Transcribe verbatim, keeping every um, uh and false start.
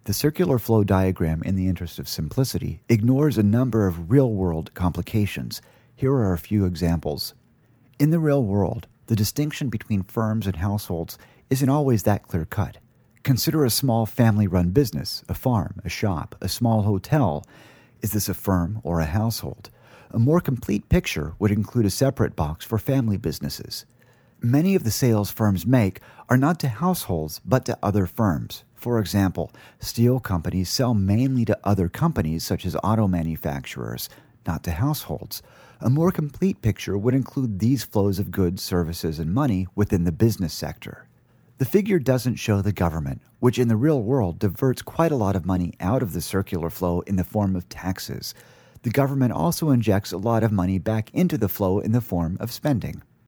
The circular flow diagram, in the interest of simplicity, ignores a number of real-world complications. Here are a few examples. In the real world, the distinction between firms and households isn't always that clear-cut. Consider a small family-run business, a farm, a shop, a small hotel. Is this a firm or a household? A more complete picture would include a separate box for family businesses. Many of the sales firms make are not to households, but to other firms. For example, steel companies sell mainly to other companies, such as auto manufacturers, not to households. A more complete picture would include these flows of goods, services, and money within the business sector. The figure doesn't show the government, which in the real world diverts quite a lot of money out of the circular flow in the form of taxes. The government also injects a lot of money back into the flow in the form of spending.